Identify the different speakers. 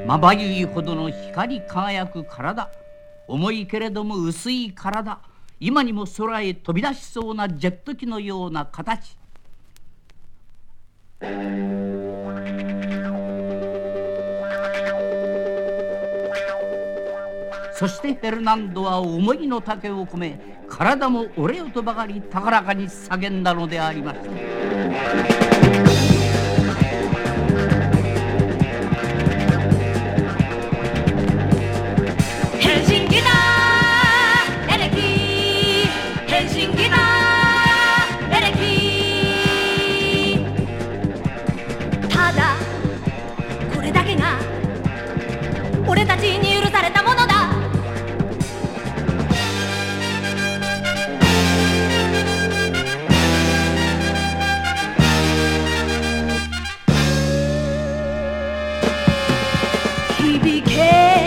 Speaker 1: まばゆいほどの光り輝く体、重いけれども薄い体、今にも空へ飛び出しそうなジェット機のような形。そしてフェルナンドは思いの丈を込め、体も俺よとばかり高らかに叫んだのでありました。
Speaker 2: 俺たちに許されたものだ。響け